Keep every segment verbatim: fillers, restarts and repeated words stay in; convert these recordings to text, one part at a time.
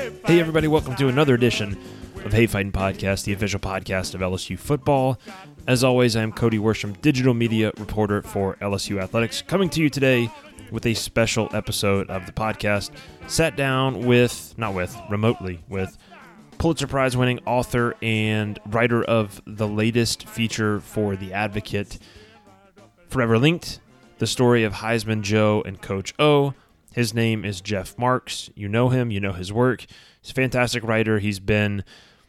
Hey everybody, welcome to another edition of Hey Fightin' Podcast, the official podcast of L S U football. As always, I am Cody Worsham, digital media reporter for L S U Athletics, coming to you today with a special episode of the podcast. Sat down with, not with, remotely with Pulitzer Prize winning author and writer of the latest feature for The Advocate, Forever Linked, the story of Heisman Joe and Coach O. His name is Jeff Marks. You know him, you know his work. He's a fantastic writer. He's been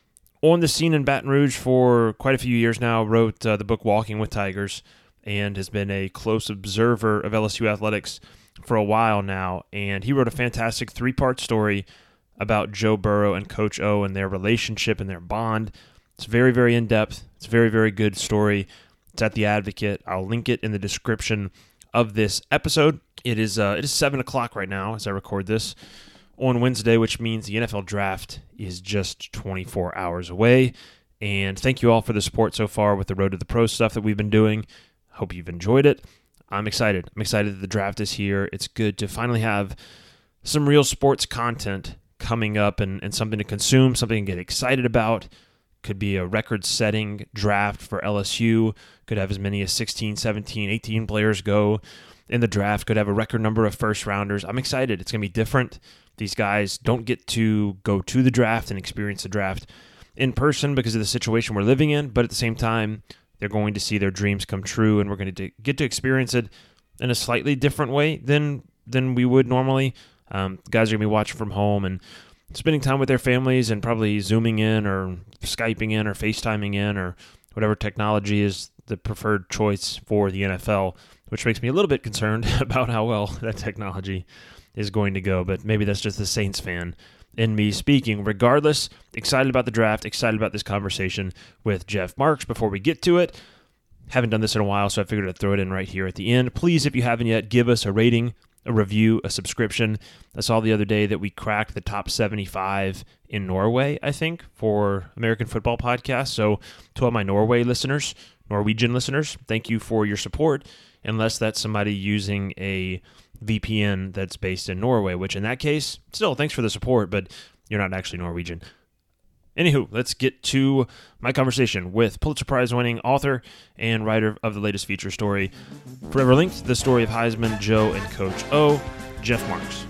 on the scene in Baton Rouge for quite a few years now, wrote uh, the book Walking with Tigers, and has been a close observer of L S U athletics for a while now. And he wrote a fantastic three-part story about Joe Burrow and Coach O and their relationship and their bond. It's very, very in-depth. It's a very, very good story. It's at The Advocate. I'll link it in the description of this episode. It is uh, it is seven o'clock right now as I record this on Wednesday, which means the N F L Draft is just twenty-four hours away. And thank you all for the support so far with the Road to the Pros stuff that we've been doing. Hope you've enjoyed it. I'm excited. I'm excited that the draft is here. It's good to finally have some real sports content coming up and, and something to consume, something to get excited about. Could be a record-setting draft for L S U. Could have as many as sixteen, seventeen, eighteen players go in the draft. Could have a record number of first-rounders. I'm excited. It's going to be different. These guys don't get to go to the draft and experience the draft in person because of the situation we're living in, but at the same time, they're going to see their dreams come true, and we're going to get to experience it in a slightly different way than than we would normally. Um, guys are going to be watching from home and spending time with their families and probably Zooming in or Skyping in or FaceTiming in or whatever technology is the preferred choice for the N F L, which makes me a little bit concerned about how well that technology is going to go. But maybe that's just the Saints fan in me speaking. Regardless, excited about the draft, excited about this conversation with Jeff Marks. Before we get to it, haven't done this in a while, so I figured I'd throw it in right here at the end. Please, if you haven't yet, give us a rating, a review, a subscription. I saw the other day that we cracked the top seventy-five in Norway, I think, for American Football Podcast. So to all my Norway listeners, Norwegian listeners, thank you for your support, unless that's somebody using a V P N that's based in Norway, which in that case, still, thanks for the support, but you're not actually Norwegian. Anywho, let's get to my conversation with Pulitzer Prize-winning author and writer of the latest feature story, Forever Linked, the story of Heisman, Joe, and Coach O, Jeff Marks.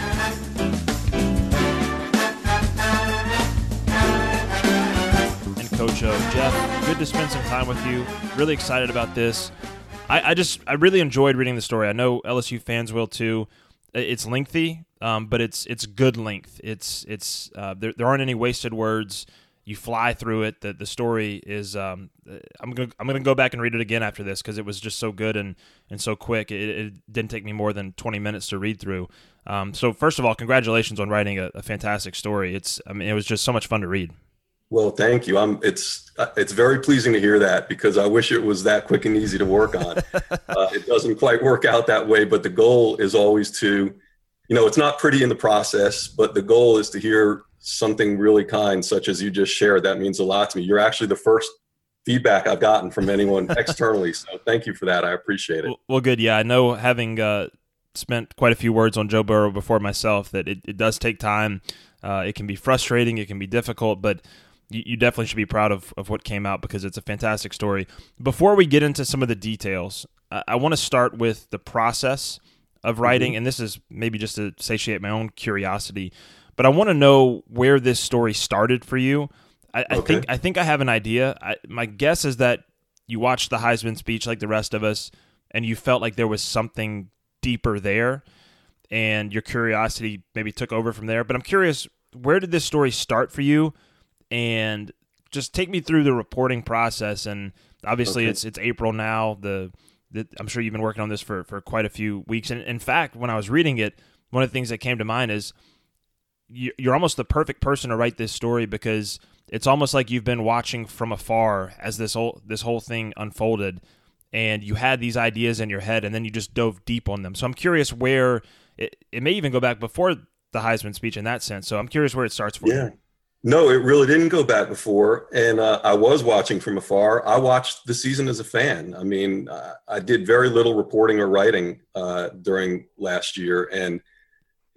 And Coach O, Jeff, good to spend some time with you. Really excited about this. I, I just, I really enjoyed reading the story. I know L S U fans will too. It's lengthy, um, but it's it's good length. It's it's uh, there, there aren't any wasted words. You fly through it. The the story is. Um, I'm gonna I'm gonna go back and read it again after this because it was just so good and, and so quick. It, it didn't take me more than twenty minutes to read through. Um, so first of all, congratulations on writing a, a fantastic story. It's I mean it was just so much fun to read. Well, thank you. I'm, it's it's very pleasing to hear that because I wish it was that quick and easy to work on. uh, it doesn't quite work out that way, but the goal is always to, you know, it's not pretty in the process, but the goal is to hear something really kind, such as you just shared. That means a lot to me. You're actually the first feedback I've gotten from anyone externally, so thank you for that. I appreciate it. Well, well good. Yeah, I know having uh, spent quite a few words on Joe Burrow before myself that it, it does take time. Uh, it can be frustrating. It can be difficult, but you definitely should be proud of, of what came out because it's a fantastic story. Before we get into some of the details, I, I want to start with the process of writing, mm-hmm. and this is maybe just to satiate my own curiosity, but I want to know where this story started for you. I, okay. I think I think I have an idea. I, my guess is that you watched the Heisman speech like the rest of us, and you felt like there was something deeper there, and your curiosity maybe took over from there. But I'm curious, where did this story start for you? And just take me through the reporting process. And obviously, okay. it's it's April now. The, the I'm sure you've been working on this for, for quite a few weeks. And in fact, when I was reading it, one of the things that came to mind is you, you're almost the perfect person to write this story because it's almost like you've been watching from afar as this whole this whole thing unfolded, and you had these ideas in your head, and then you just dove deep on them. So I'm curious where it, it may even go back before the Heisman speech in that sense. So I'm curious where it starts for yeah. you. No, it really didn't go back before. And uh, I was watching from afar. I watched the season as a fan. I mean, uh, I did very little reporting or writing uh, during last year. And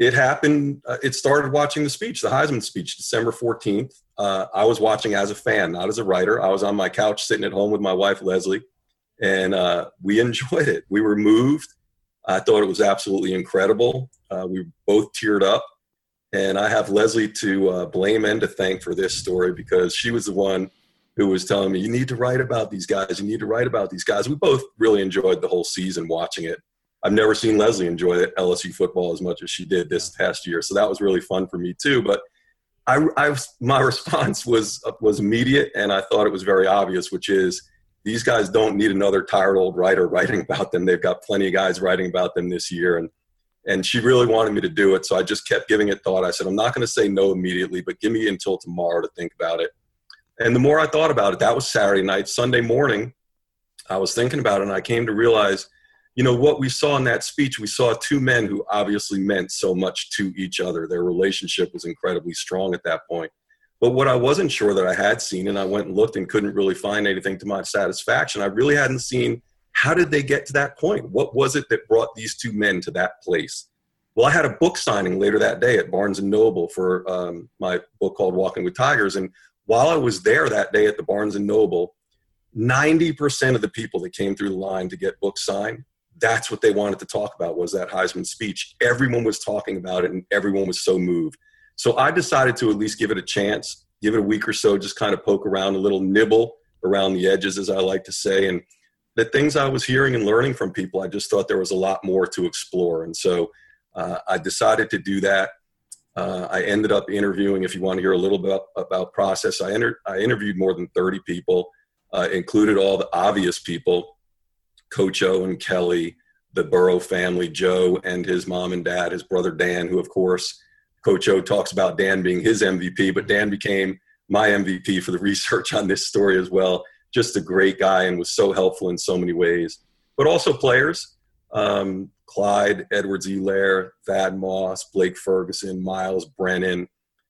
it happened. Uh, it started watching the speech, the Heisman speech, December fourteenth. Uh, I was watching as a fan, not as a writer. I was on my couch sitting at home with my wife, Leslie, and uh, we enjoyed it. We were moved. I thought it was absolutely incredible. Uh, we both teared up. And I have Leslie to uh, blame and to thank for this story, because she was the one who was telling me, you need to write about these guys. You need to write about these guys. We both really enjoyed the whole season watching it. I've never seen Leslie enjoy L S U football as much as she did this past year. So that was really fun for me too. But I, I my response was, was immediate, and I thought it was very obvious, which is these guys don't need another tired old writer writing about them. They've got plenty of guys writing about them this year. And And she really wanted me to do it. So I just kept giving it thought. I said, I'm not going to say no immediately, but give me until tomorrow to think about it. And the more I thought about it, that was Saturday night. Sunday morning, I was thinking about it, and I came to realize, you know, what we saw in that speech, we saw two men who obviously meant so much to each other. Their relationship was incredibly strong at that point. But what I wasn't sure that I had seen, and I went and looked and couldn't really find anything to my satisfaction, I really hadn't seen, how did they get to that point? What was it that brought these two men to that place? Well, I had a book signing later that day at Barnes and Noble for um, my book called Walking with Tigers. And while I was there that day at the Barnes and Noble, ninety percent of the people that came through the line to get books signed, that's what they wanted to talk about, was that Heisman speech. Everyone was talking about it, and everyone was so moved. So I decided to at least give it a chance, give it a week or so, just kind of poke around, a little nibble around the edges, as I like to say. And the things I was hearing and learning from people, I just thought there was a lot more to explore. And so uh, I decided to do that. Uh, I ended up interviewing, if you want to hear a little bit about process, I, entered, I interviewed more than thirty people, uh, included all the obvious people, Coach O and Kelly, the Burrow family, Joe and his mom and dad, his brother Dan, who, of course, Coach O talks about Dan being his M V P, but Dan became my M V P for the research on this story as well. Just a great guy and was so helpful in so many ways. But also players, um, Clyde Edwards-Helaire, Thad Moss, Blake Ferguson, Miles Brennan,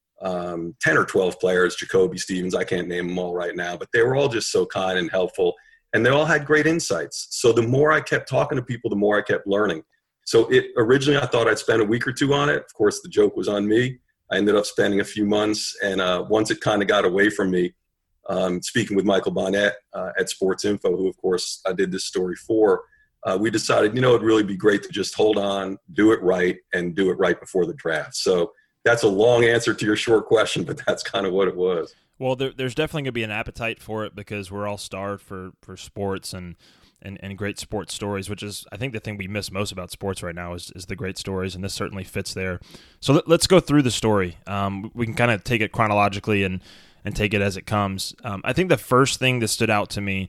um, ten or twelve players, Jacoby Stevens, I can't name them all right now, but they were all just so kind and helpful, and they all had great insights. So the more I kept talking to people, the more I kept learning. So it originally I thought I'd spend a week or two on it. Of course, the joke was on me. I ended up spending a few months, and uh, once it kind of got away from me, Um, speaking with Michael Bonnet uh, at Sports Info, who, of course, I did this story for, uh, we decided, you know, it'd really be great to just hold on, do it right, and do it right before the draft. So that's a long answer to your short question, but that's kind of what it was. Well, there, there's definitely going to be an appetite for it, because we're all starved for, for sports and, and, and great sports stories, which is, I think, the thing we miss most about sports right now is, is the great stories, and this certainly fits there. So let, let's go through the story. Um, we can kind of take it chronologically and and take it as it comes. Um, I think the first thing that stood out to me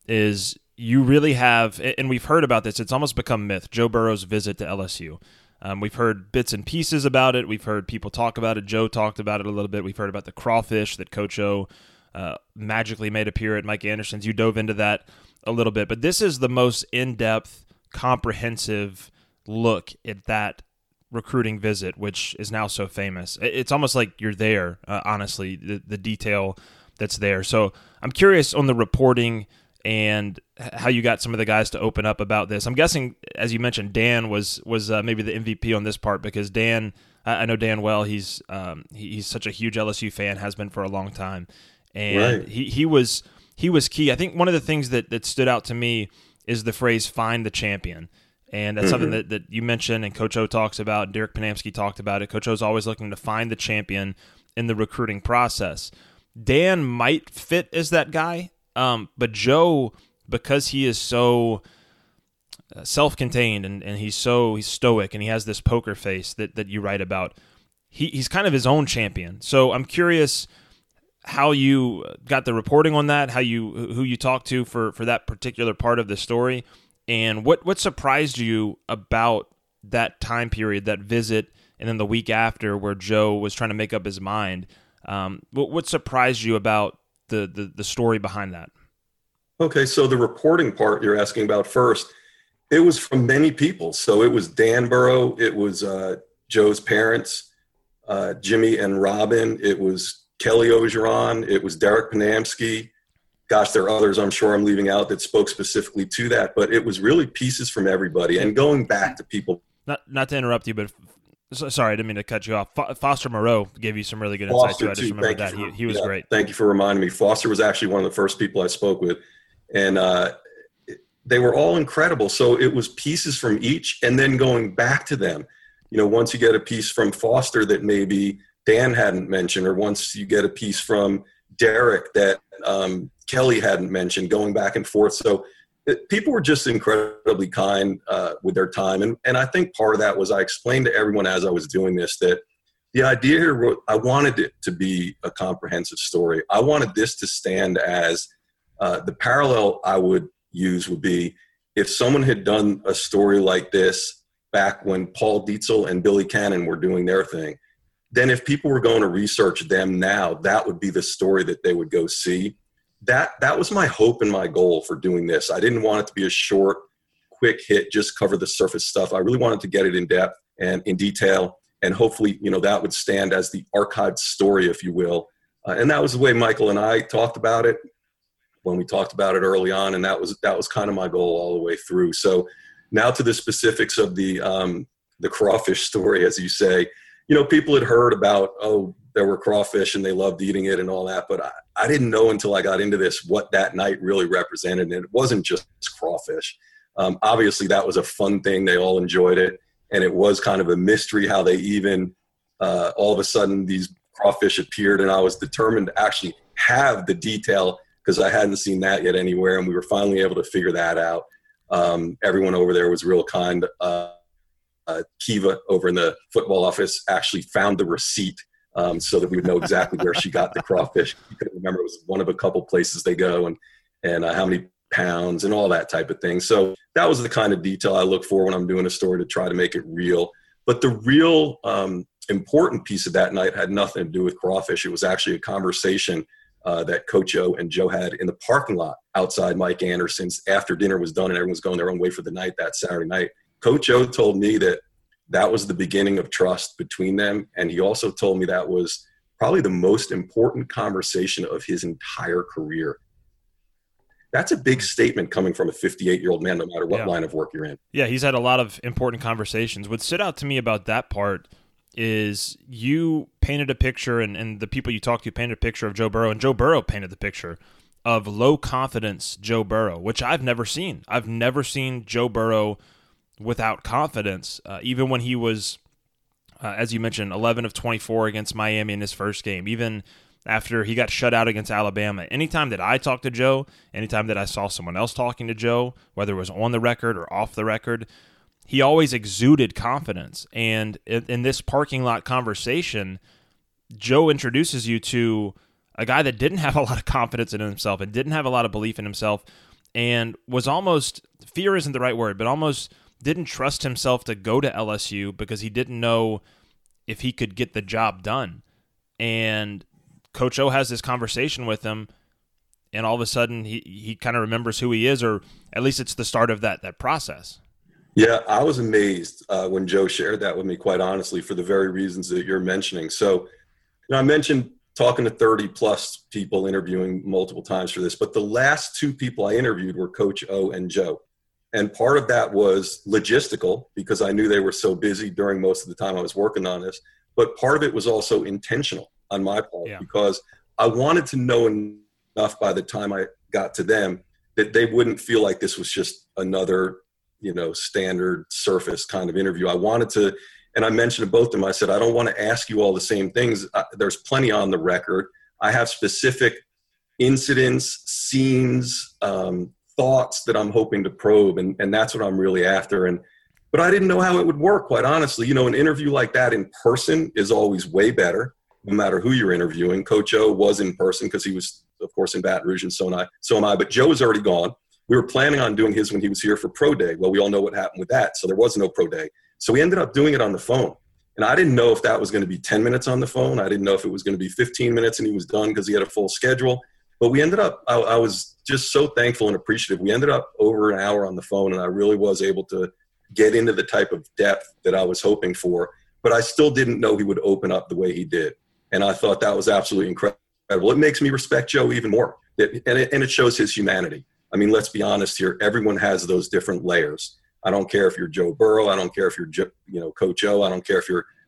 is you really have, and we've heard about this, it's almost become myth, Joe Burrow's visit to L S U. Um, we've heard bits and pieces about it. We've heard people talk about it. Joe talked about it a little bit. We've heard about the crawfish that Coach O uh, magically made appear at Mike Anderson's. You dove into that a little bit, but this is the most in-depth, comprehensive look at that recruiting visit, which is now so famous. It's almost like you're there, uh, honestly, the, the detail that's there. So I'm curious on the reporting and how you got some of the guys to open up about this. I'm guessing, as you mentioned, Dan was was uh, maybe the M V P on this part, because Dan, I know Dan well. He's um, he's such a huge L S U fan, has been for a long time, and right. he he was he was key. I think one of the things that that stood out to me is the phrase "find the champion." And that's mm-hmm. something that, that you mentioned and Coach O talks about, Derek Panamsky talked about it. Coach O's always looking to find the champion in the recruiting process. Dan might fit as that guy, um, but Joe, because he is so uh, self-contained and, and he's so he's stoic and he has this poker face that, that you write about, he, he's kind of his own champion. So I'm curious how you got the reporting on that, how you who you talked to for, for that particular part of the story. And what, what surprised you about that time period, that visit, and then the week after where Joe was trying to make up his mind? Um, what, what surprised you about the, the, the story behind that? Okay, so the reporting part you're asking about first, it was from many people. So it was Dan Burrow, it was uh, Joe's parents, uh, Jimmy and Robin, it was Kelly Ogeron, it was Derek Panamsky. Gosh, there are others I'm sure I'm leaving out that spoke specifically to that, but it was really pieces from everybody. And going back to people. Not not to interrupt you, but So, sorry, I didn't mean to cut you off. Fo- Foster Moreau gave you some really good insight Foster too. I just too. remember Thank that. you for, he, he was yeah, great. Thank you for reminding me. Foster was actually one of the first people I spoke with, and uh, they were all incredible. So it was pieces from each and then going back to them. You know, once you get a piece from Foster that maybe Dan hadn't mentioned, or once you get a piece from Derek that um, Kelly hadn't mentioned, going back and forth. So it, people were just incredibly kind uh, with their time. And, and I think part of that was I explained to everyone as I was doing this that the idea here, I wanted it to be a comprehensive story. I wanted this to stand as uh, the parallel I would use would be if someone had done a story like this back when Paul Dietzel and Billy Cannon were doing their thing, then if people were going to research them now, that would be the story that they would go see. That that was my hope and my goal for doing this. I didn't want it to be a short, quick hit, just cover the surface stuff. I really wanted to get it in depth and in detail, and hopefully, you know, that would stand as the archived story, if you will. Uh, and that was the way Michael and I talked about it when we talked about it early on, and that was that was kind of my goal all the way through. So now to the specifics of the um, the crawfish story, as you say. You know, people had heard about, oh, there were crawfish and they loved eating it and all that, but I, I didn't know until I got into this what that night really represented, and it wasn't just crawfish. Um, obviously, that was a fun thing. They all enjoyed it, and it was kind of a mystery how they even, uh, all of a sudden, these crawfish appeared, and I was determined to actually have the detail because I hadn't seen that yet anywhere, and we were finally able to figure that out. Um, everyone over there was real kind. Uh, uh, Kiva over in the football office actually found the receipt um, so that we would know exactly where she got the crawfish. You couldn't remember. It was one of a couple places they go, and and uh, how many pounds and all that type of thing. So that was the kind of detail I look for when I'm doing a story to try to make it real. But the real um, important piece of that night had nothing to do with crawfish. It was actually a conversation uh, that Coach O and Joe had in the parking lot outside Mike Anderson's after dinner was done and everyone was going their own way for the night that Saturday night. Coach O told me that that was the beginning of trust between them. And he also told me that was probably the most important conversation of his entire career. That's a big statement coming from a fifty-eight-year-old man, no matter what yeah. line of work you're in. Yeah, he's had a lot of important conversations. What stood out to me about that part is you painted a picture, and, and the people you talked to painted a picture of Joe Burrow, and Joe Burrow painted the picture of low-confidence Joe Burrow, which I've never seen. I've never seen Joe Burrow without confidence, uh, even when he was, uh, as you mentioned, eleven of twenty-four against Miami in his first game, even after he got shut out against Alabama. Anytime that I talked to Joe, anytime that I saw someone else talking to Joe, whether it was on the record or off the record, he always exuded confidence. And in, in this parking lot conversation, Joe introduces you to a guy that didn't have a lot of confidence in himself and didn't have a lot of belief in himself and was almost, fear isn't the right word, but almost didn't trust himself to go to L S U because he didn't know if he could get the job done. And Coach O has this conversation with him, and all of a sudden he, he kind of remembers who he is, or at least it's the start of that that process. Yeah, I was amazed uh, when Joe shared that with me, quite honestly, for the very reasons that you're mentioning. So, you know, I mentioned talking to thirty plus people, interviewing multiple times for this, but the last two people I interviewed were Coach O and Joe. And part of that was logistical because I knew they were so busy during most of the time I was working on this. But part of it was also intentional on my part yeah. because I wanted to know enough by the time I got to them that they wouldn't feel like this was just another, you know, standard surface kind of interview. I wanted to, and I mentioned to both of them, I said, I don't want to ask you all the same things. I, there's plenty on the record. I have specific incidents, scenes, um, thoughts that I'm hoping to probe, and, and that's what I'm really after. And but I didn't know how it would work, quite honestly. You know, an interview like that in person is always way better, no matter who you're interviewing. Coach O was in person because he was, of course, in Baton Rouge, and so am I. So am I. But Joe was already gone. We were planning on doing his when he was here for Pro Day. Well, we all know what happened with that, so there was no Pro Day. So we ended up doing it on the phone. And I didn't know if that was going to be ten minutes on the phone. I didn't know if it was going to be fifteen minutes and he was done because he had a full schedule. But we ended up, I, I was just so thankful and appreciative. We ended up over an hour on the phone, and I really was able to get into the type of depth that I was hoping for. But I still didn't know he would open up the way he did. And I thought that was absolutely incredible. It makes me respect Joe even more. It, and, it, and it shows his humanity. I mean, let's be honest here. Everyone has those different layers. I don't care if you're Joe Burrow. I don't care if you're, you know, Coach O. I don't care if you're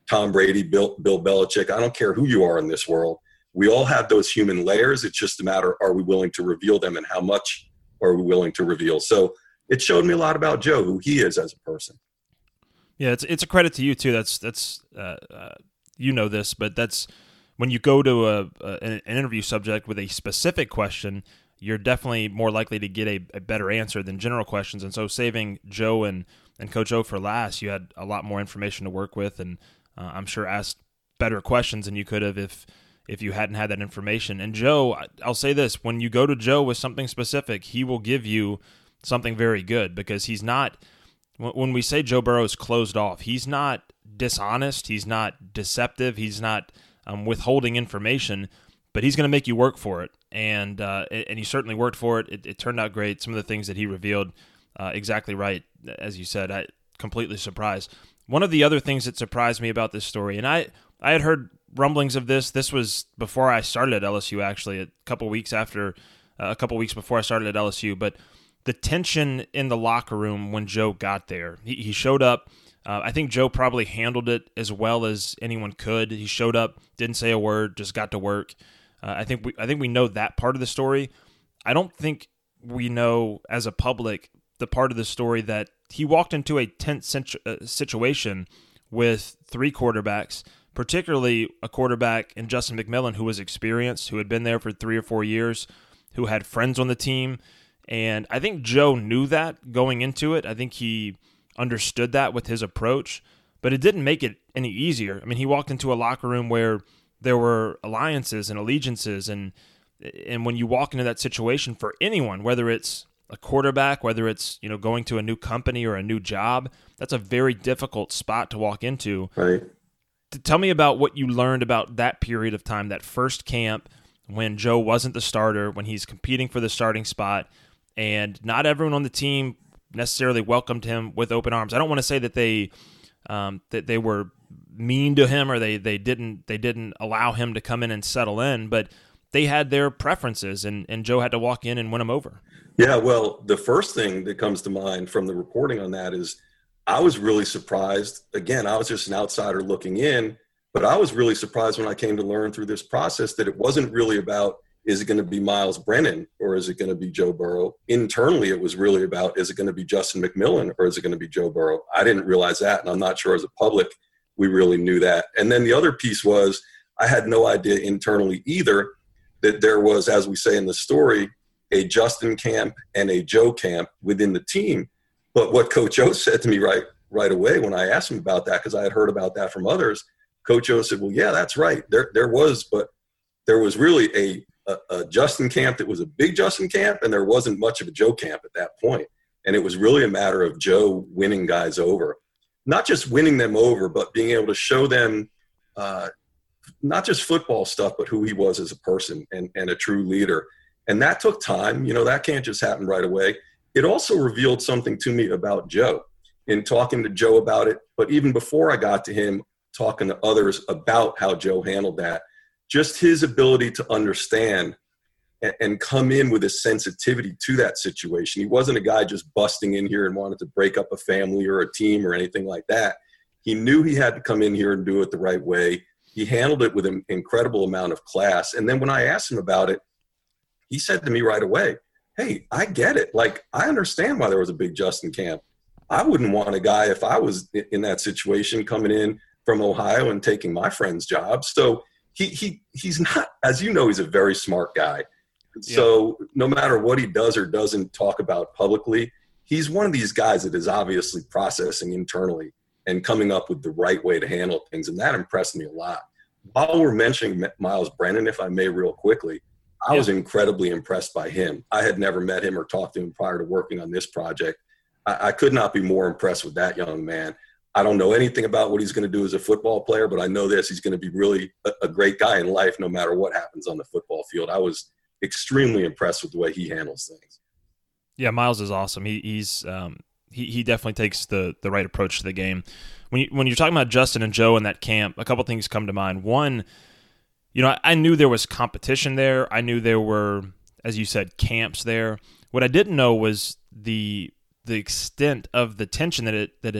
Tom Brady, Bill, Bill Belichick. I don't care who you are in this world. We all have those human layers. It's just a matter, are we willing to reveal them, and how much are we willing to reveal? So it showed me a lot about Joe, who he is as a person. Yeah, it's it's a credit to you too. That's that's uh, uh, you know this, but that's when you go to a, a an interview subject with a specific question, you're definitely more likely to get a, a better answer than general questions. And so saving Joe and, and Coach O for last, you had a lot more information to work with, and uh, I'm sure asked better questions than you could have if if you hadn't had that information. And Joe, I'll say this, when you go to Joe with something specific, he will give you something very good, because he's not, when we say Joe Burrow is closed off, he's not dishonest, he's not deceptive, he's not um, withholding information, but he's going to make you work for it. And uh, and he certainly worked for it. it. It turned out great. Some of the things that he revealed, uh, exactly right, as you said, I completely surprised. One of the other things that surprised me about this story, and I, I had heard rumblings of this. This was before I started at L S U, actually, a couple weeks after, uh, a couple weeks before I started at L S U. But the tension in the locker room when Joe got there, he, he showed up. Uh, I think Joe probably handled it as well as anyone could. He showed up, didn't say a word, just got to work. Uh, I think we I think we know that part of the story. I don't think we know as a public the part of the story that he walked into a tense situ- uh, situation with three quarterbacks, particularly a quarterback in Justin McMillan who was experienced, who had been there for three or four years, who had friends on the team. And I think Joe knew that going into it. I think he understood that with his approach, but it didn't make it any easier. I mean, he walked into a locker room where there were alliances and allegiances, and and when you walk into that situation for anyone, whether it's a quarterback, whether it's, you know, going to a new company or a new job, that's a very difficult spot to walk into. Right. Tell me about what you learned about that period of time, that first camp when Joe wasn't the starter, when he's competing for the starting spot, and not everyone on the team necessarily welcomed him with open arms. I don't want to say that they um, that they were mean to him or they they didn't they didn't allow him to come in and settle in, but they had their preferences, and, and Joe had to walk in and win them over. Yeah, well, the first thing that comes to mind from the reporting on that is I was really surprised. Again, I was just an outsider looking in, but I was really surprised when I came to learn through this process that it wasn't really about, is it going to be Myles Brennan or is it going to be Joe Burrow? Internally, it was really about, is it going to be Justin McMillan or is it going to be Joe Burrow? I didn't realize that, and I'm not sure as a public we really knew that. And then the other piece was I had no idea internally either that there was, as we say in the story, a Justin camp and a Joe camp within the team. But what Coach O said to me right right away when I asked him about that, because I had heard about that from others, Coach O said, well, yeah, that's right. There there was, but there was really a, a, a Justin camp that was a big Justin camp, and there wasn't much of a Joe camp at that point. And it was really a matter of Joe winning guys over. Not just winning them over, but being able to show them uh, not just football stuff, but who he was as a person and, and a true leader. And that took time. You know, that can't just happen right away. It also revealed something to me about Joe in talking to Joe about it. But even before I got to him, talking to others about how Joe handled that, just his ability to understand and, and come in with a sensitivity to that situation. He wasn't a guy just busting in here and wanted to break up a family or a team or anything like that. He knew he had to come in here and do it the right way. He handled it with an incredible amount of class. And then when I asked him about it, he said to me right away, hey, I get it. Like, I understand why there was a big Justin camp. I wouldn't want a guy, if I was in that situation, coming in from Ohio and taking my friend's job. So he he he's not, as you know, he's a very smart guy. Yeah. So no matter what he does or doesn't talk about publicly, he's one of these guys that is obviously processing internally and coming up with the right way to handle things. And that impressed me a lot. While we're mentioning Myles Brennan, if I may real quickly, I yeah. was incredibly impressed by him. I had never met him or talked to him prior to working on this project. I, I could not be more impressed with that young man. I don't know anything about what he's going to do as a football player, but I know this, he's going to be really a, a great guy in life no matter what happens on the football field. I was extremely impressed with the way he handles things. Yeah, Myles is awesome. He, he's um, he he definitely takes the the right approach to the game. When you, when you're talking about Justin and Joe in that camp, a couple things come to mind. One, you know, I, I knew there was competition there. I knew there were, as you said, camps there. What I didn't know was the the extent of the tension that it that it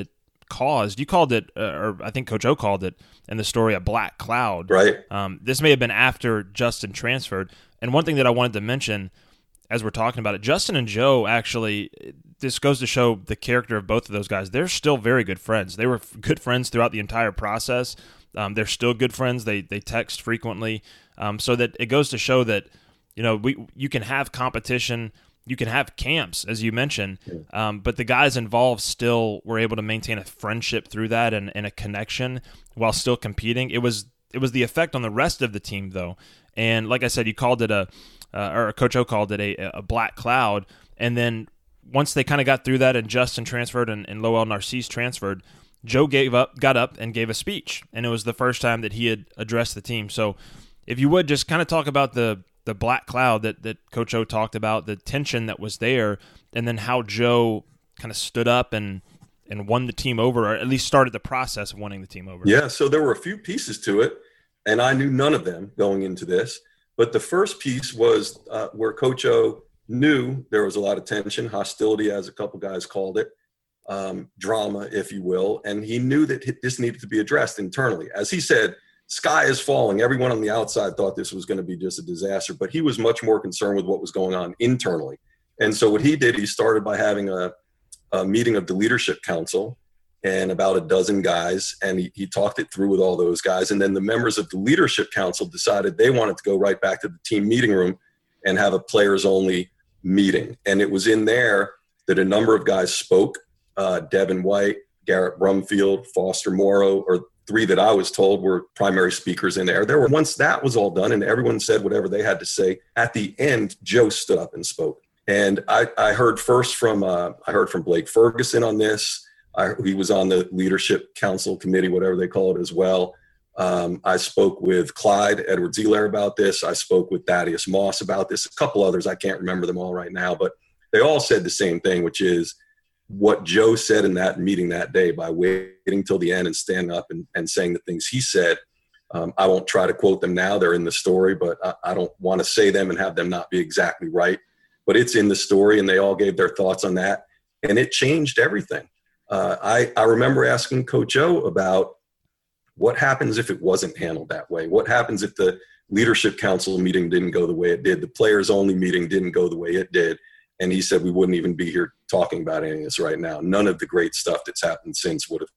caused, you called it, uh, or I think Coach O called it in the story, a black cloud. Right. Um, this may have been after Justin transferred. And one thing that I wanted to mention as we're talking about it, Justin and Joe actually, this goes to show the character of both of those guys. They're still very good friends. They were good friends throughout the entire process. Um, they're still good friends. They they text frequently. Um, so that it goes to show that, you know, we you can have competition. You can have camps, as you mentioned, um, but the guys involved still were able to maintain a friendship through that and, and a connection while still competing. It was it was the effect on the rest of the team, though. And like I said, you called it a, uh, or Coach O called it a, a black cloud. And then once they kind of got through that and Justin transferred and, and Lowell Narcisse transferred, Joe gave up, got up and gave a speech. And it was the first time that he had addressed the team. So if you would just kind of talk about the the black cloud that, that Coach O talked about, the tension that was there, and then how Joe kind of stood up and, and won the team over, or at least started the process of winning the team over. Yeah, so there were a few pieces to it, and I knew none of them going into this. But the first piece was uh, where Coach O knew there was a lot of tension, hostility, as a couple guys called it, um, drama, if you will, and he knew that this needed to be addressed internally. As he said, sky is falling. Everyone on the outside thought this was going to be just a disaster, but he was much more concerned with what was going on internally. And so what he did, he started by having a, a meeting of the leadership council and about a dozen guys, and he, he talked it through with all those guys. And then the members of the leadership council decided they wanted to go right back to the team meeting room and have a players-only meeting. And it was in there that a number of guys spoke, uh, Devin White, Garrett Brumfield, Foster Morrow, or three that I was told were primary speakers in there. There were, once that was all done and everyone said whatever they had to say, at the end, Joe stood up and spoke. And I, I heard first from, uh, I heard from Blake Ferguson on this. I, he was on the leadership council committee, whatever they call it as well. Um, I spoke with Clyde Edwards-Helaire about this. I spoke with Thaddeus Moss about this. A couple others, I can't remember them all right now, but they all said the same thing, which is what Joe said in that meeting that day by waiting till the end and standing up and, and saying the things he said. Um, I won't try to quote them now. They're in the story, but I, I don't want to say them and have them not be exactly right. But it's in the story, and they all gave their thoughts on that, and it changed everything. Uh, I, I remember asking Coach O about what happens if it wasn't handled that way? What happens if the leadership council meeting didn't go the way it did? The players-only meeting didn't go the way it did. And he said we wouldn't even be here talking about any of this right now. None of the great stuff that's happened since would have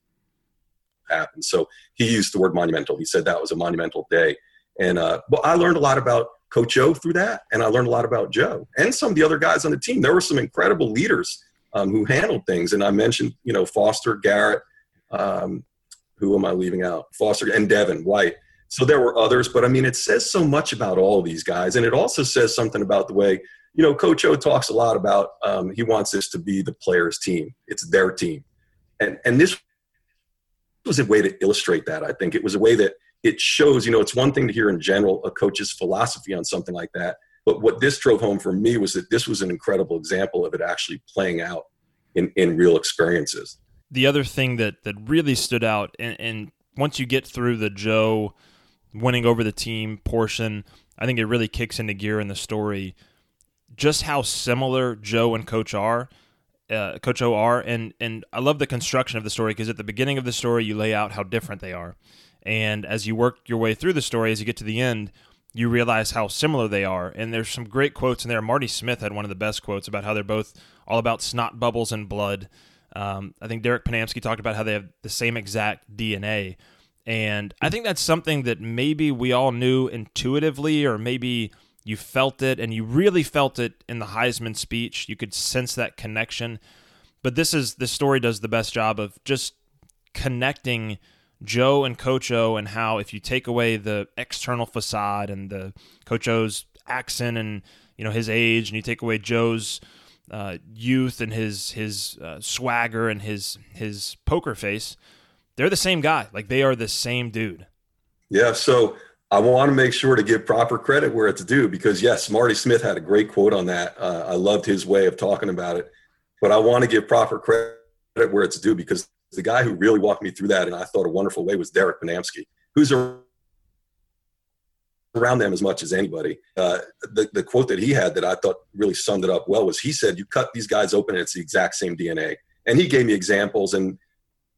happened. So he used the word monumental. He said that was a monumental day. And uh, well, I learned a lot about Coach O through that, and I learned a lot about Joe and some of the other guys on the team. There were some incredible leaders um, who handled things. And I mentioned, you know, Foster, Garrett, um, who am I leaving out? Foster and Devin White. So there were others, but I mean, it says so much about all of these guys. And it also says something about the way, you know, Coach O talks a lot about um, he wants this to be the players' team. It's their team. And and this was a way to illustrate that, I think. It was a way that it shows, you know, it's one thing to hear in general a coach's philosophy on something like that. But what this drove home for me was that this was an incredible example of it actually playing out in, in real experiences. The other thing that, that really stood out, and, and once you get through the Joe winning over the team portion, I think it really kicks into gear in the story just how similar Joe and Coach are, uh, Coach O are, and and I love the construction of the story because at the beginning of the story you lay out how different they are, and as you work your way through the story, as you get to the end, you realize how similar they are. And there's some great quotes in there. Marty Smith had one of the best quotes about how they're both all about snot bubbles and blood. Um, I think Derek Panamsky talked about how they have the same exact D N A, and I think that's something that maybe we all knew intuitively, or maybe you felt it, and you really felt it in the Heisman speech. You could sense that connection. But this is this story does the best job of just connecting Joe and Coach O, and how if you take away the external facade and the Coach O's accent and, you know, his age, and you take away Joe's uh, youth and his his uh, swagger and his his poker face, they're the same guy. Like, they are the same dude. Yeah, so I want to make sure to give proper credit where it's due, because yes, Marty Smith had a great quote on that. Uh, I loved his way of talking about it, but I want to give proper credit where it's due, because the guy who really walked me through that, and I thought a wonderful way, was Derek Panamsky, who's around them as much as anybody. Uh, the, the quote that he had that I thought really summed it up well was, he said, you cut these guys open and it's the exact same D N A. And he gave me examples, and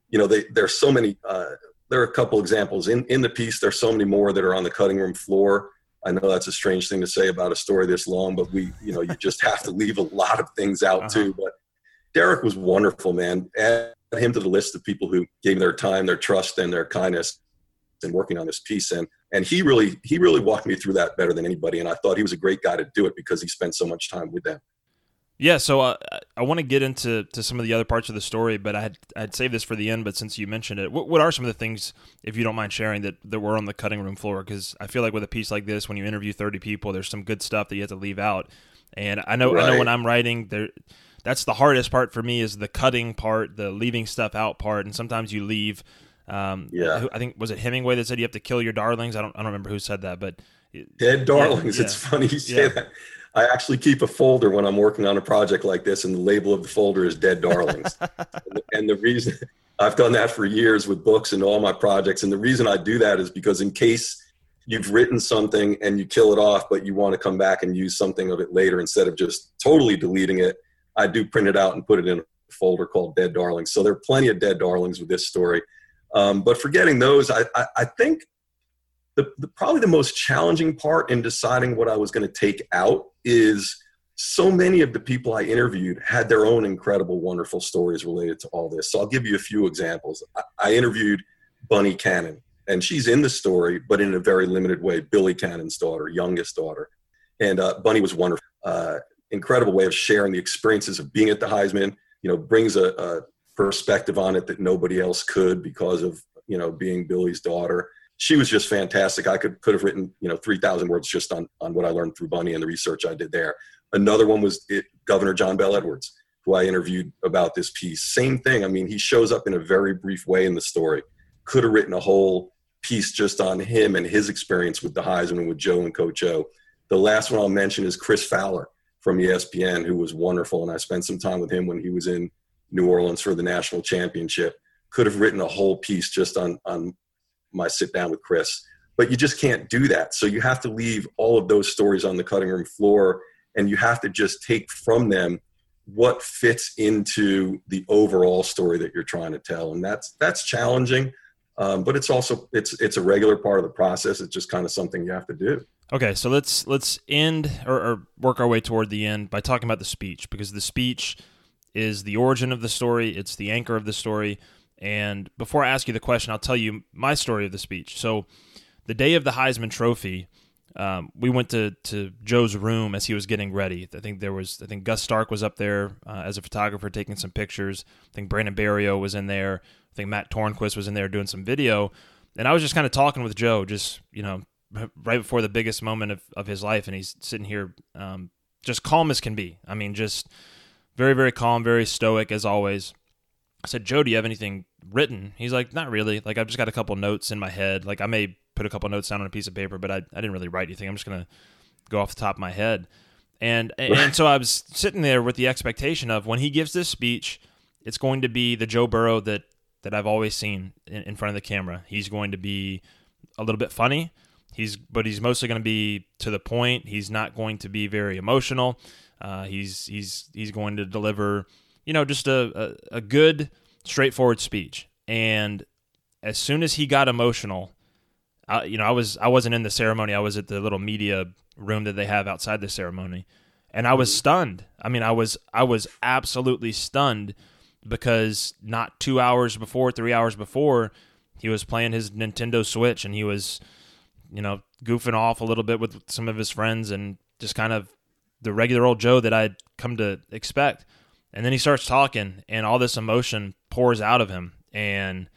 you know, they, there's so many, uh, there are a couple examples in, in the piece. There's so many more that are on the cutting room floor. I know that's a strange thing to say about a story this long, but we, you know, you just have to leave a lot of things out uh-huh. too. But Derek was wonderful, man. Add him to the list of people who gave their time, their trust, and their kindness in working on this piece. And, and he really, he really walked me through that better than anybody. And I thought he was a great guy to do it because he spent so much time with them. Yeah, so uh, I want to get into to some of the other parts of the story, but I had, I'd save this for the end, but since you mentioned it, what, what are some of the things, if you don't mind sharing, that, that were on the cutting room floor? Because I feel like with a piece like this, when you interview thirty people, there's some good stuff that you have to leave out. And I know, right. I know when I'm writing, there, that's the hardest part for me is the cutting part, the leaving stuff out part, and sometimes you leave. Um, yeah, I think, was it Hemingway that said you have to kill your darlings? I don't, I don't remember who said that, but dead darlings. Yeah, it's yeah. funny you say yeah. that. I actually keep a folder when I'm working on a project like this, and the label of the folder is Dead Darlings. And the reason I've done that for years with books and all my projects, and the reason I do that is because in case you've written something and you kill it off, but you want to come back and use something of it later instead of just totally deleting it, I do print it out and put it in a folder called Dead Darlings. So there are plenty of dead darlings with this story. Um, but forgetting those, I, I, I think the, the probably the most challenging part in deciding what I was going to take out is so many of the people I interviewed had their own incredible, wonderful stories related to all this. So I'll give you a few examples. I, I interviewed Bunny Cannon, and she's in the story, but in a very limited way, Billy Cannon's daughter, youngest daughter. And uh, Bunny was wonderful. Uh, incredible way of sharing the experiences of being at the Heisman, you know, brings a, a perspective on it that nobody else could because of, you know, being Billy's daughter. She was just fantastic. I could could have written, you know, three thousand words just on, on what I learned through Bunny and the research I did there. Another one was it, Governor John Bell Edwards, who I interviewed about this piece. Same thing. I mean, he shows up in a very brief way in the story. Could have written a whole piece just on him and his experience with the Heisman and with Joe and Coach O. The last one I'll mention is Chris Fowler from E S P N, who was wonderful. And I spent some time with him when he was in New Orleans for the national championship. Could have written a whole piece just on, on my sit down with Chris, but you just can't do that. So you have to leave all of those stories on the cutting room floor, and you have to just take from them what fits into the overall story that you're trying to tell. And that's, that's challenging. Um, but it's also, it's, it's a regular part of the process. It's just kind of something you have to do. Okay. So let's, let's end or, or work our way toward the end by talking about the speech, because the speech is the origin of the story. It's the anchor of the story. And before I ask you the question, I'll tell you my story of the speech. So the day of the Heisman Trophy, um, we went to, to Joe's room as he was getting ready. I think there was, I think Gus Stark was up there uh, as a photographer taking some pictures. I think Brandon Barrio was in there. I think Matt Tornquist was in there doing some video. And I was just kind of talking with Joe, just, you know, right before the biggest moment of, of his life. And he's sitting here um, just calm as can be. I mean, just very, very calm, very stoic as always. I said, Joe, do you have anything written? He's like, not really. Like, I've just got a couple notes in my head. Like, I may put a couple notes down on a piece of paper, but I, I didn't really write anything. I'm just going to go off the top of my head. And, and so I was sitting there with the expectation of when he gives this speech, it's going to be the Joe Burrow that, that I've always seen in, in front of the camera. He's going to be a little bit funny, He's but he's mostly going to be to the point. He's not going to be very emotional. Uh, he's he's he's going to deliver, you know, just a, a, a good, straightforward speech. And as soon as he got emotional, I, you know, I was I wasn't in the ceremony. I was at the little media room that they have outside the ceremony, and I was stunned. I mean, I was I was absolutely stunned because not two hours before, three hours before, he was playing his Nintendo Switch and he was, you know, goofing off a little bit with some of his friends and just kind of the regular old Joe that I'd come to expect. And then he starts talking and all this emotion pours out of him. And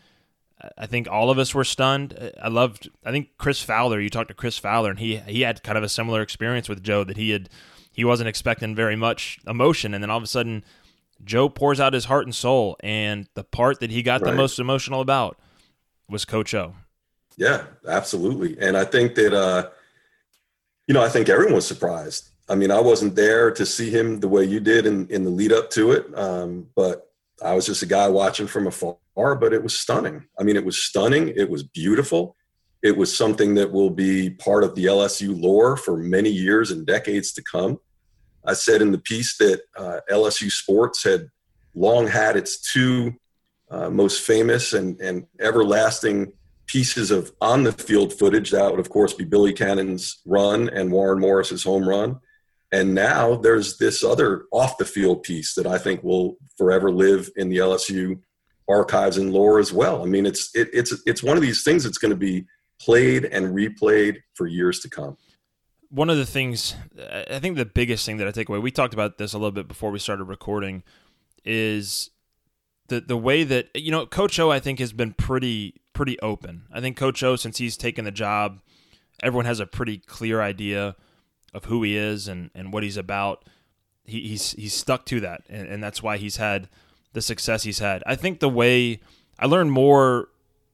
I think all of us were stunned. I loved, I think Chris Fowler, you talked to Chris Fowler, and he he had kind of a similar experience with Joe, that he had, he wasn't expecting very much emotion. And then all of a sudden, Joe pours out his heart and soul. And the part that he got right. the most emotional about was Coach O. Yeah, absolutely. And I think that, uh, you know, I think everyone was surprised. I mean, I wasn't there to see him the way you did in, in the lead up to it. Um, but I was just a guy watching from afar, but it was stunning. I mean, it was stunning. It was beautiful. It was something that will be part of the L S U lore for many years and decades to come. I said in the piece that uh, L S U sports had long had its two uh, most famous and, and everlasting pieces of on the field footage. That would, of course, be Billy Cannon's run and Warren Morris's home run. And now there's this other off the field piece that I think will forever live in the L S U archives and lore as well. I mean, it's it, it's it's one of these things that's going to be played and replayed for years to come. One of the things, I think the biggest thing that I take away, we talked about this a little bit before we started recording, is the the way that, you know, Coach O, I think, has been pretty pretty open. I think Coach O, since he's taken the job, everyone has a pretty clear idea of who he is and, and what he's about. He, he's he's stuck to that, and, and that's why he's had the success he's had. I think the way I learned more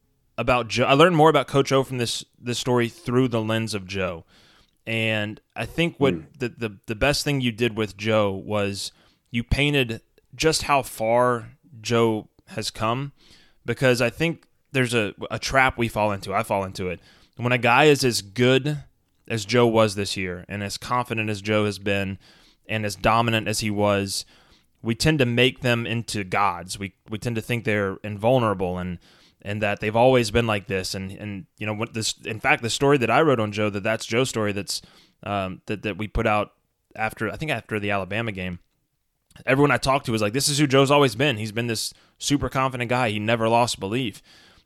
about Joe, I learned more about Coach O from this this story through the lens of Joe. And I think what mm. the, the the best thing you did with Joe was you painted just how far Joe has come, because I think there's a, a trap we fall into. I fall into it. When a guy is as good as Joe was this year and as confident as Joe has been and as dominant as he was, we tend to make them into gods. We we tend to think they're invulnerable and and that they've always been like this. And, and you know, what this, in fact, the story that I wrote on Joe, that that's Joe's story that's um, that, that we put out after, I think after the Alabama game, everyone I talked to was like, this is who Joe's always been. He's been this super confident guy. He never lost belief.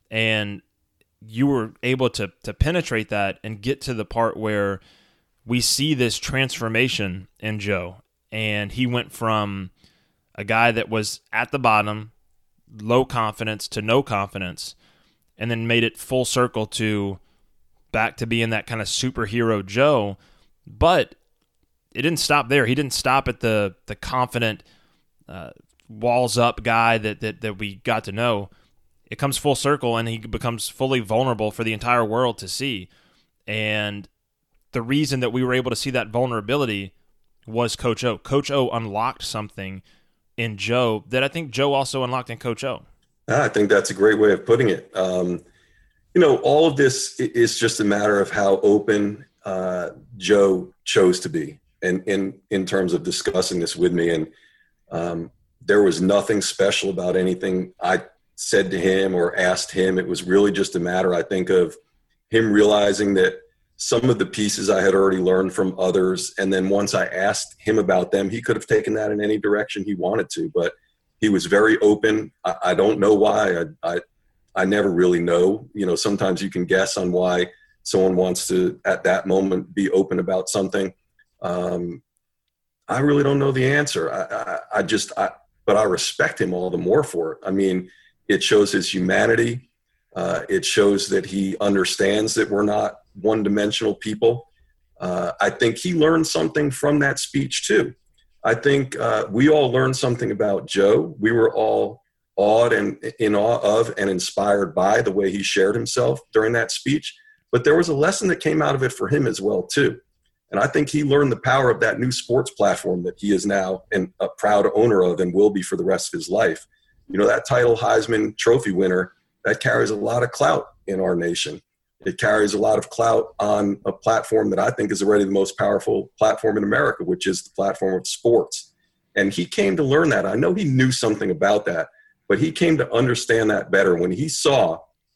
And you were able to to penetrate that and get to the part where we see this transformation in Joe. And he went from a guy that was at the bottom, low confidence, to no confidence, and then made it full circle to back to being that kind of superhero Joe. But it didn't stop there. He didn't stop at the the confident, uh, walls up guy that, that that we got to know. It comes full circle, and he becomes fully vulnerable for the entire world to see. And the reason that we were able to see that vulnerability was Coach O. Coach O unlocked something in Joe that I think Joe also unlocked in Coach O. I think that's a great way of putting it. Um, you know, all of this is just a matter of how open uh, Joe chose to be, and in in terms of discussing this with me. And um, there was nothing special about anything I said to him or asked him. It was really just a matter, I think, of him realizing that some of the pieces I had already learned from others. And then once I asked him about them, he could have taken that in any direction he wanted to, but he was very open. I, I don't know why. I, I, I never really know. You know, sometimes you can guess on why someone wants to, at that moment, be open about something. Um, I really don't know the answer. I, I, I just, I, but I respect him all the more for it. I mean, it shows his humanity. Uh, it shows that he understands that we're not one-dimensional people. Uh, I think he learned something from that speech too. I think uh, we all learned something about Joe. We were all awed and in awe of and inspired by the way he shared himself during that speech. But there was a lesson that came out of it for him as well too. And I think he learned the power of that new sports platform that he is now and a proud owner of and will be for the rest of his life. You know, that title Heisman Trophy winner, that carries a lot of clout in our nation. It carries a lot of clout on a platform that I think is already the most powerful platform in America, which is the platform of sports. And he came to learn that. I know he knew something about that, but he came to understand that better when he saw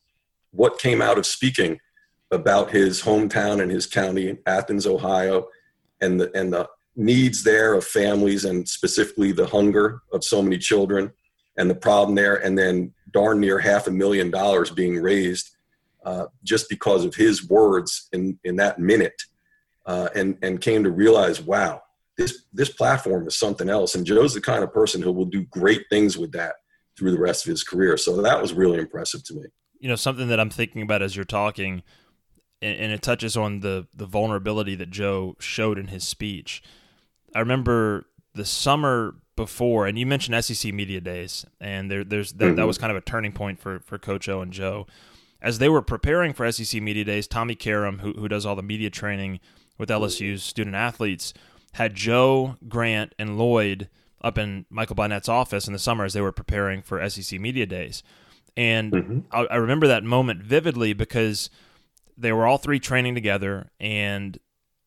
what came out of speaking about his hometown and his county, Athens, Ohio, and the, and the needs there of families, and specifically the hunger of so many children and the problem there. And then darn near half a million dollars being raised Uh, just because of his words in, in that minute, uh, and, and came to realize, wow, this, this platform is something else. And Joe's the kind of person who will do great things with that through the rest of his career. So that was really impressive to me. You know, something that I'm thinking about as you're talking, and, and it touches on the, the vulnerability that Joe showed in his speech. I remember the summer before, and you mentioned S E C Media Days, and there, there's that, mm-hmm. that was kind of a turning point for, for Coach O and Joe. As they were preparing for S E C Media Days, Tommy Karam, who, who does all the media training with L S U's student athletes, had Joe, Grant, and Lloyd up in Michael Barnett's office in the summer as they were preparing for S E C Media Days. And mm-hmm. I, I remember that moment vividly because they were all three training together, and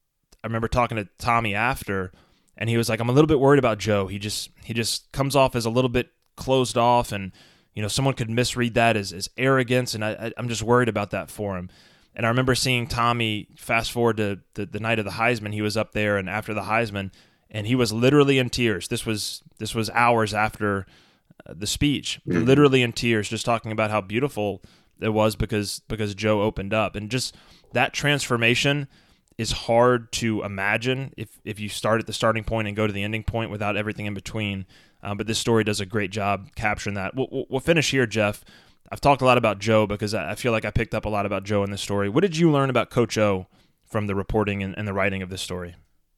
I remember talking to Tommy after, and he was like, I'm a little bit worried about Joe. He just he just comes off as a little bit closed off, and you know, someone could misread that as, as arrogance, and I, I, I'm just worried about that for him. And I remember seeing Tommy, fast forward to the, the night of the Heisman, he was up there and after the Heisman, and he was literally in tears. This was this was hours after uh, the speech, mm-hmm. literally in tears, just talking about how beautiful it was because because Joe opened up. And just that transformation is hard to imagine if, if you start at the starting point and go to the ending point without everything in between. Um, but this story does a great job capturing that. We'll, we'll finish here, Jeff. I've talked a lot about Joe because I feel like I picked up a lot about Joe in this story. What did you learn about Coach O from the reporting and, and the writing of this story?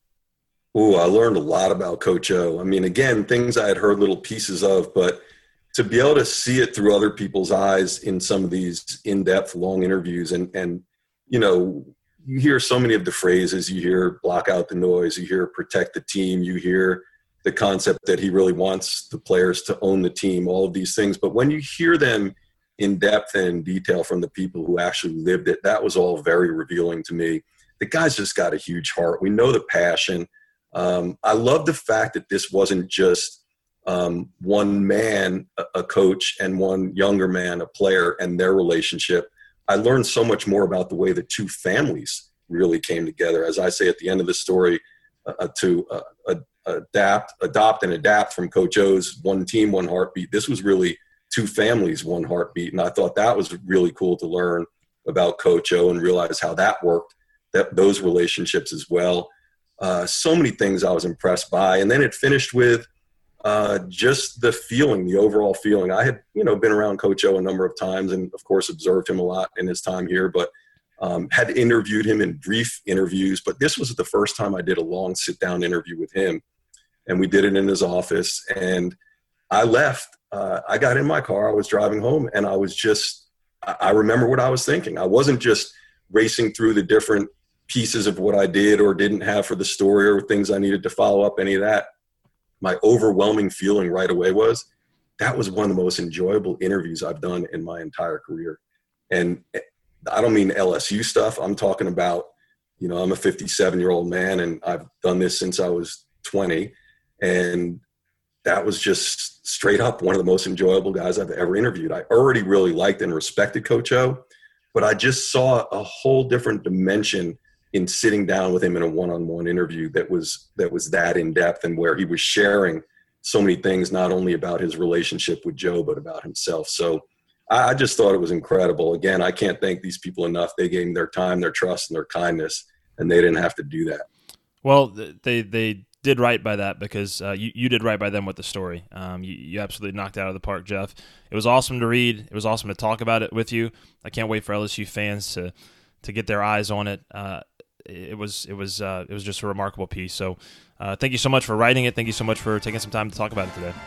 Oh, I learned a lot about Coach O. I mean, again, things I had heard little pieces of, but to be able to see it through other people's eyes in some of these in-depth, long interviews, and, and you know, you hear so many of the phrases. You hear block out the noise. You hear protect the team. You hear the concept that he really wants the players to own the team, all of these things. But when you hear them in depth and in detail from the people who actually lived it, that was all very revealing to me. The guy's just got a huge heart. We know the passion. Um, I love the fact that this wasn't just um, one man, a, a coach, and one younger man, a player, and their relationship. I learned so much more about the way the two families really came together. As I say at the end of the story, uh, to uh, uh, adapt, adopt, and adapt from Coach O's one team, one heartbeat. This was really two families, one heartbeat. And I thought that was really cool to learn about Coach O and realize how that worked, that those relationships as well. Uh, so many things I was impressed by. And then it finished with uh, just the feeling, the overall feeling. I had, you know, been around Coach O a number of times and, of course, observed him a lot in his time here, but um, had interviewed him in brief interviews. But this was the first time I did a long sit-down interview with him. And we did it in his office. And I left. Uh, I got in my car. I was driving home, and I was just – I remember what I was thinking. I wasn't just racing through the different pieces of what I did or didn't have for the story or things I needed to follow up, any of that. My overwhelming feeling right away was that was one of the most enjoyable interviews I've done in my entire career. And I don't mean L S U stuff. I'm talking about, you know, I'm a fifty-seven-year-old man, and I've done this since I was twenty. And that was just straight up one of the most enjoyable guys I've ever interviewed. I already really liked and respected Coach O, but I just saw a whole different dimension in sitting down with him in a one-on-one interview that was that was that in-depth, and where he was sharing so many things, not only about his relationship with Joe, but about himself. So I, I just thought it was incredible. Again, I can't thank these people enough. They gave me their time, their trust, and their kindness, and they didn't have to do that. Well, they they did right by that, because uh, you, you did right by them with the story. Um, you, you absolutely knocked it out of the park, Jeff. It was awesome to read. It was awesome to talk about it with you. I can't wait for L S U fans to to get their eyes on it. Uh, it was it was uh, it was just a remarkable piece. So uh, thank you so much for writing it. Thank you so much for taking some time to talk about it today.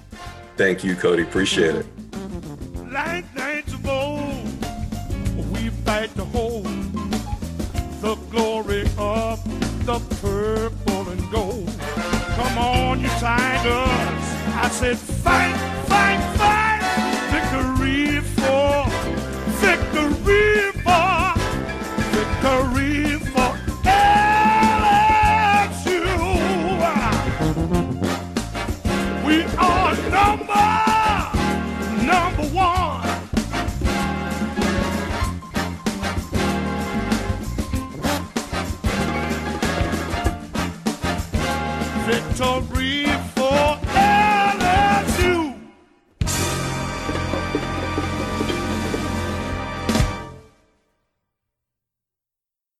Thank you, Cody. Appreciate it. Like nights of old, we fight to hold the glory of the purple and gold. Come on, you Tigers. I said fight, fight, fight. Victory for, victory for, victory for L S U. We are number, number one. Victory